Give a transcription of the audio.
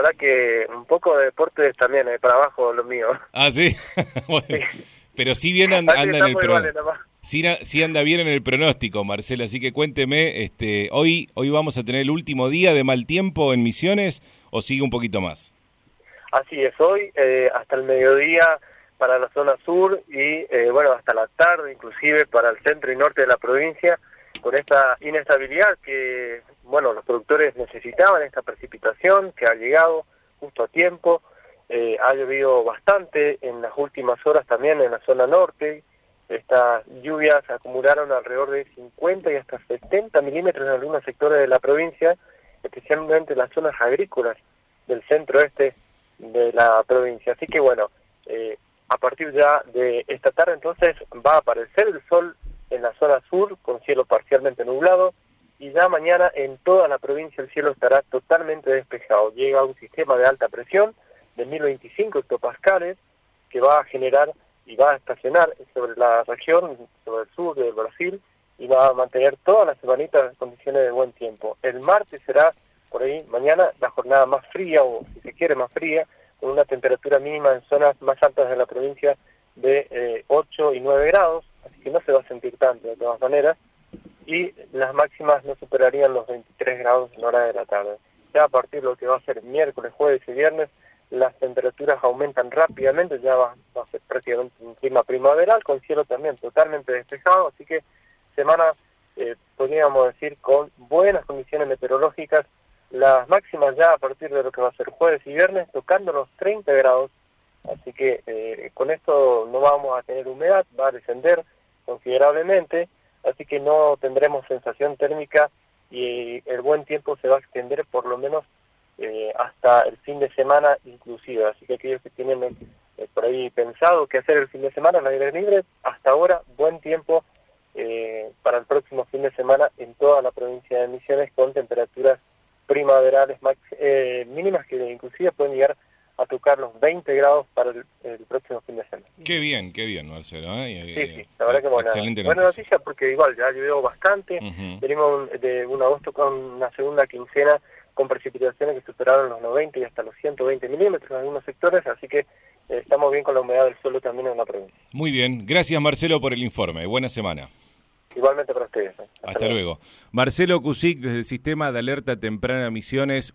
verdad que un poco de deportes también, para abajo lo mío. Ah, sí. Bueno, Sí. pero sí bien anda en el pronóstico. sí anda bien en el pronóstico, Marcelo, así que cuénteme, hoy vamos a tener el último día de mal tiempo en Misiones, ¿o sigue un poquito más? Así es, hoy hasta el mediodía para la zona sur y bueno, hasta la tarde inclusive para el centro y norte de la provincia, con esta inestabilidad que, bueno, los productores necesitaban, esta precipitación que ha llegado justo a tiempo. Ha llovido bastante en las últimas horas también en la zona norte. Estas lluvias acumularon alrededor de 50 y hasta 70 milímetros en algunos sectores de la provincia, especialmente en las zonas agrícolas del centro-este de la provincia. Así que bueno, a partir ya de esta tarde entonces va a aparecer el sol en la zona sur con cielo parcialmente nublado, y ya mañana en toda la provincia el cielo estará totalmente despejado. Llega un sistema de alta presión de 1025 hectopascales que va a generar y va a estacionar sobre la región, sobre el sur del Brasil, y va a mantener toda la semanita en condiciones de buen tiempo. El martes será, por ahí, mañana, la jornada más fría, o si se quiere más fría, con una temperatura mínima en zonas más altas de la provincia de 8 y 9 grados, así que no se va a sentir tanto de todas maneras, y las máximas no superarían los 23 grados en hora de la tarde. Ya a partir de lo que va a ser miércoles, jueves y viernes, las temperaturas aumentan rápidamente, ya va a ser prácticamente un clima primaveral, con cielo también totalmente despejado, así que semana, podríamos decir, con buenas condiciones meteorológicas, las máximas ya a partir de lo que va a ser jueves y viernes, tocando los 30 grados, así que con esto no vamos a tener humedad, va a descender considerablemente, así que no tendremos sensación térmica y el buen tiempo se va a extender por lo menos hasta el fin de semana inclusive, así que aquellos que tienen por ahí pensado qué hacer el fin de semana al aire libre, hasta ahora buen tiempo para el próximo fin de semana en toda la provincia de Misiones, con temperaturas primaverales mínimas que inclusive pueden llegar a tocar los 20 grados para el próximo fin de semana. Qué bien, Marcelo. Sí, la verdad que excelente buena noticia, porque igual ya llovió bastante, venimos de un agosto con una segunda quincena con precipitaciones que superaron los 90 y hasta los 120 milímetros en algunos sectores, así que estamos bien con la humedad del suelo también en la provincia. Muy bien, gracias Marcelo por el informe, buena semana. Igualmente para ustedes. Hasta luego. Marcelo Cusic desde el Sistema de Alerta Temprana Misiones.